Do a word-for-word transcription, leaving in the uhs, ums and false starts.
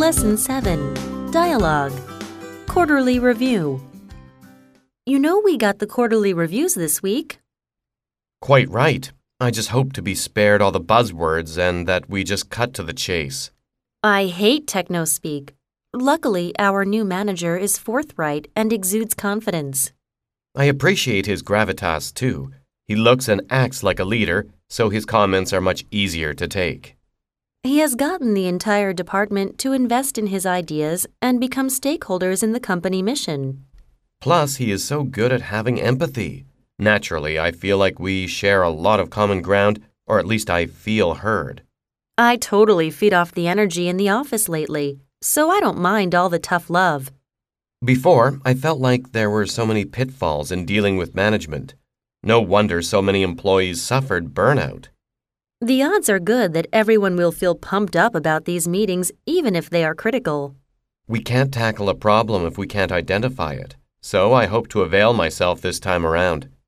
Lesson seven. Dialogue. Quarterly Review. You know we got the quarterly reviews this week. Quite right. I just hope to be spared all the buzzwords and that we just cut to the chase. I hate techno-speak. Luckily, our new manager is forthright and exudes confidence. I appreciate his gravitas, too. He looks and acts like a leader, so his comments are much easier to take. He has gotten the entire department to invest in his ideas and become stakeholders in the company mission. Plus, he is so good at having empathy. Naturally, I feel like we share a lot of common ground, or at least I feel heard. I totally feed off the energy in the office lately, so I don't mind all the tough love. Before, I felt like there were so many pitfalls in dealing with management. No wonder so many employees suffered burnout. The odds are good that everyone will feel pumped up about these meetings, even if they are critical. We can't tackle a problem if we can't identify it, so I hope to avail myself this time around.